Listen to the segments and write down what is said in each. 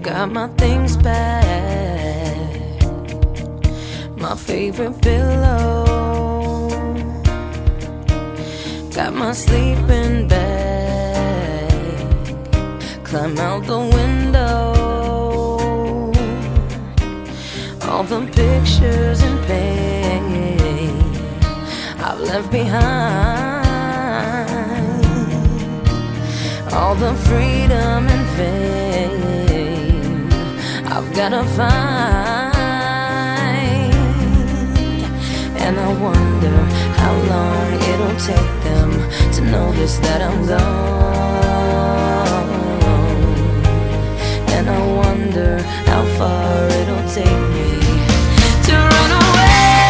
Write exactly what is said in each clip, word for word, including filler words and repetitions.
got my things back, my favorite pillow, got my sleeping bag, climb out the window, all the pictures and pain I've left behind, all the freedom and fame I've gotta find. And I wonder how long it'll take them to notice that I'm gone. And I wonder how far it'll take me to run away.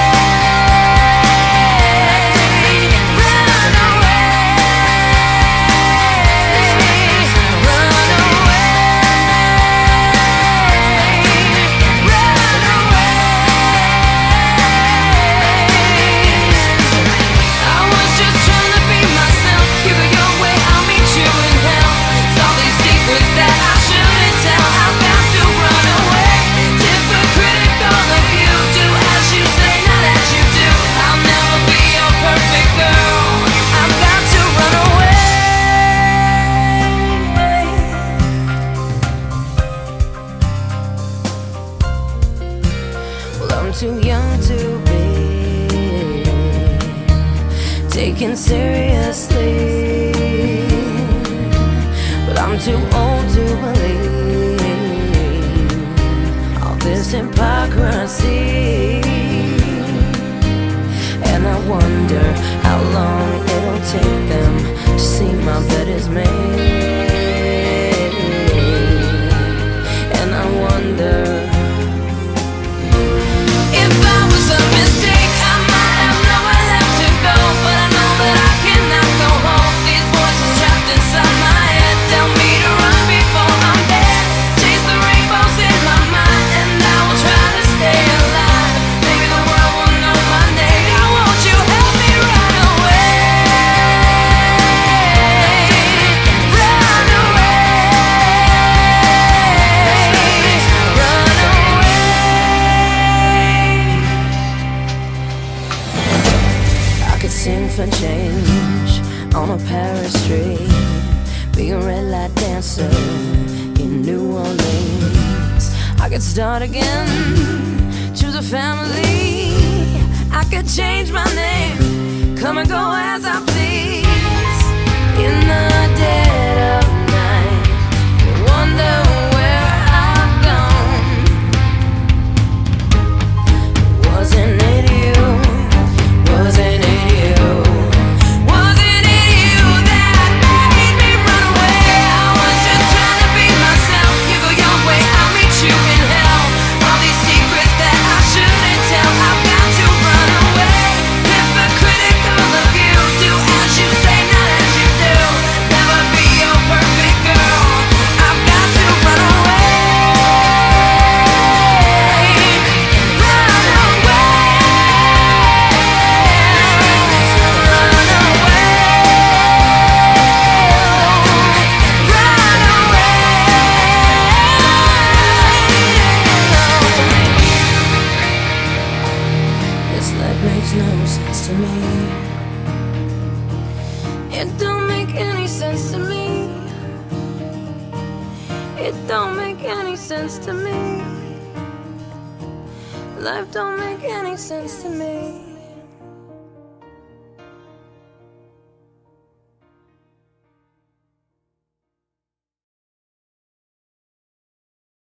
I'm too young to be taken seriously, but I'm too old to believe all this hypocrisy. And I wonder how long it'll take them to see my bed is made. And I wonder sing for change on a Paris street, be a red light dancer in New Orleans. I could start again, choose a family, I could change my name, come and go as I please. In the dead of night, you wonder where I've gone. Wasn't it you? Wasn't it makes no sense to me. It don't make any sense to me. It don't make any sense to me. Life don't make any sense to me.